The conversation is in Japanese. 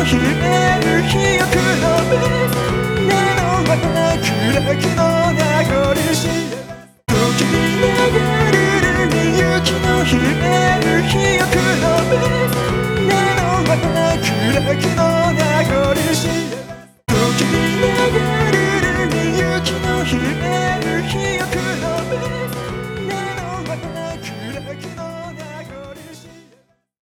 秘める記憶のベースなのは暗きの名残知れ時流れるみゆきの秘める記憶のベースなのは暗きの名残知れ時流れるみゆきの秘める記憶